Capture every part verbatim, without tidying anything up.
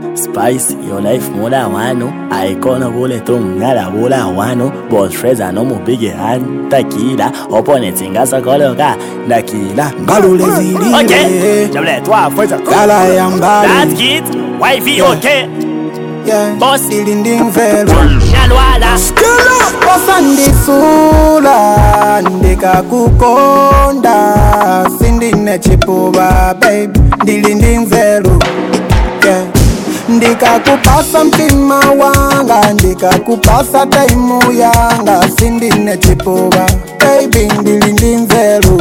Spice, your life mola wano. Icona bole tung ngala bola wano. Boss Freza no mu big hand. Tequila, opponent ingasa koloka. Nakila, Galule zili. Okay, Jable, toi, Freza. Kala yambali. That's it. Wifey, okay. Yeah. Boss. Dilinding velo. Shalwala. Skilla. Bossa ndisula. Ndika kukonda. Sindine chipuba, babe. Dilinding velo. Yeah. Ndika kupasa mtima wanga. Ndika kupasa taimu yanga. Sindine chipuba, baby. Dilinding velo.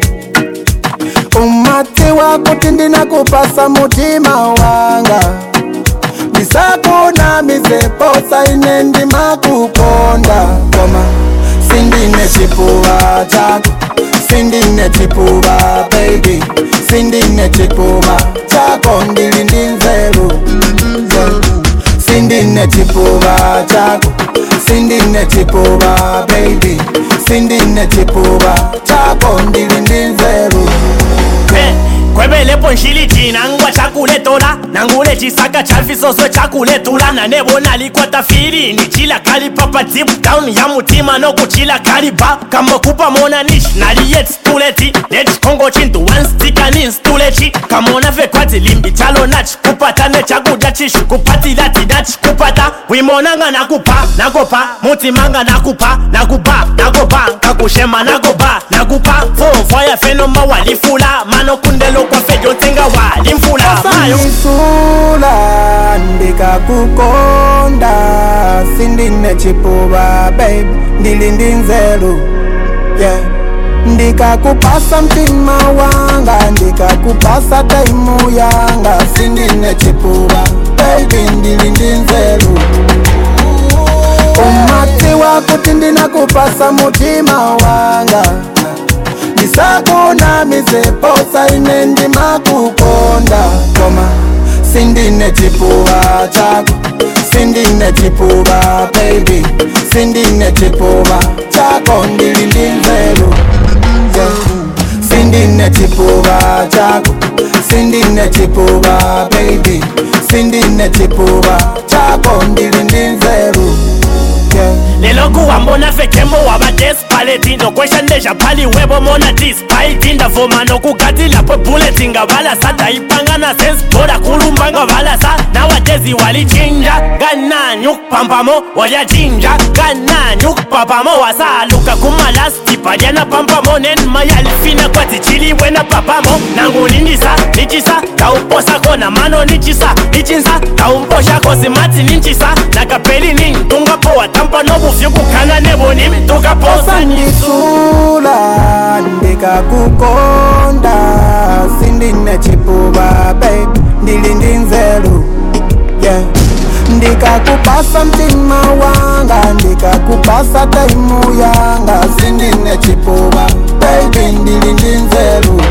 Umati wako tindina kupasa mutima wanga. Nisakuna miseposa inendi makukonda. Koma sindine chipuwa chako. Sindine chipuwa baby. Sindine chipuwa chako. Ndilindinzelu. Sindine chipuwa chako. Sindine chipuwa baby. Sindine chipuwa chako. Ndilindinzelu. Kwebele ponshili jina ngwa chakule tola. Nangule chisaka chafisoso chakule tula. Na nebo nalikwata firi ni chila kali papa deep down ya mutima no kuchila kali ba. Kamba kupa mona nish nali yet stuleti. Let kongo chintu one sticker nin stuleti. Kamona fe kwati limbi chalo nach. Kupata ne chakuja chishu kupati lati nach kupata. Wimonanga nakupa nakopa. Mutimanga nakupa nakupa nakopa. Kakushema nakopa nakupa. Fo fire fenoma walifula. Mano kundelo kwa fejo tenga wali mfula mayo Nisula ndika kukonda. Sindine chipuba babe. Ndilindinzelu. Yeah. Ndika kupasa mtima wanga. Ndika kupasa taimu yanga. Sindine chipuba baby. Ndilindinzelu. Umati wako tindina kupasa mutima wanga. Nisakuna miseposa inendi makukonda. Koma sindine chipuwa chako. Sindine chipuwa baby. Sindine chipuwa chako. Ndilindinzelu. Sindine chipuwa chako. Sindine chipuwa baby. Sindine chipuwa chako. Ndilindinzelu. Lelo kuwambona fekemo waba despaleti. No question deja pali webo mona despite. Inda voma no kugati lapo bullet. Inga wala sa taipanga na sense. Boda kulumbanga wala sa. Nowadays wali chinja. Gana nyuk pampamo waya jinja. Gana nyuk papamo wasa luka kumalasti. Padiana pampamo nen mayali fina kwa tichili wena papamo. Nangu lindisa, nichisa. Kauposa kona mano nichisa. Nichinsa, kauposha kosi mati ninchisa. Nakapeli ning tunga poa tampa no bufyuku kana nebo nimi tuka posa nisula. Ndika kukonda. Sindine chipuba babe. Ndilindinzelu. Yeah. Ndika kupasa mtima wanga. Ndika kupasa taimu yanga. Sindine chipuba baby. Ndilindinzelu.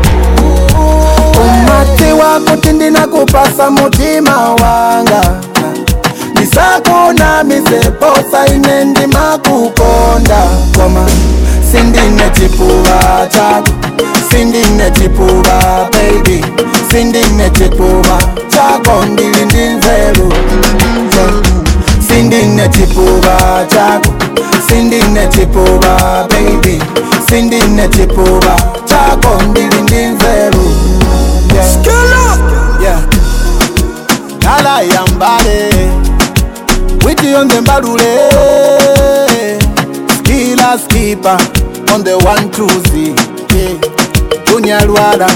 Umati wako tindina kupasa mutima wanga. Nisakuna miseposa inendi makukonda. Koma sindine chipuwa chako. Sindine chipuwa baby. Sindine chipuwa chako. Ndilindinzelu. Sindine chipuwa chako. Sindine chipuwa baby. Sindine chipuwa chako. Ndilindinzelu. Skilla. Yeah. Kala yambale. Witty on the Mbalule. Skilla skipper on the one two Z. Yeah. Junior Luada.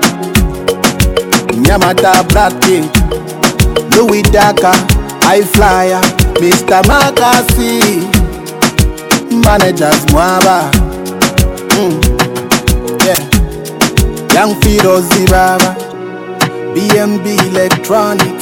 Nyamata Bratty. Louis Daka. High Flyer. Mister Makasi. Managers Mwaba. Mm. Yeah. Young Fido Zibaba. B M B Electronic.